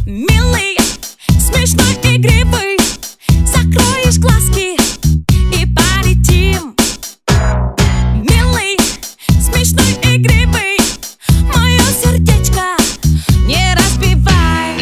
Милый, смешной, игривый, закроешь глазки и полетим. Милый, смешной, игривый, мое сердечко не разбивай.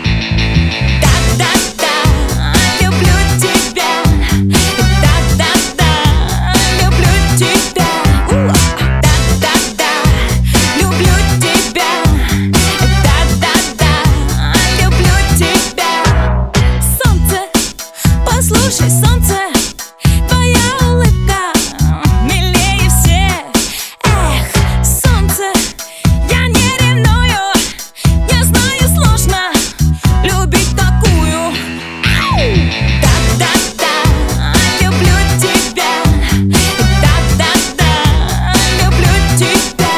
Да-да-да, люблю тебя. Да-да-да, люблю тебя. Да-да-да, люблю тебя. Да-да-да, люблю тебя. Солнце, послушай, солнце, твоя улыбка милее всех. Эх, солнце, я не ревную, я знаю, сложно любить такую. Да-да-да, люблю тебя. Да-да-да, люблю тебя.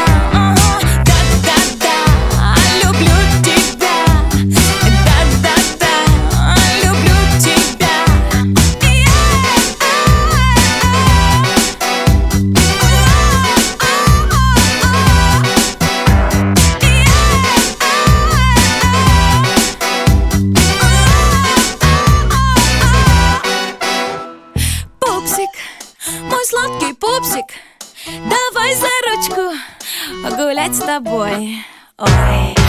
Да-да-да, люблю тебя. Да-да-да, люблю тебя. Пупсик, мой сладкий пупсик, давай за ручку гулять с тобой. Ой.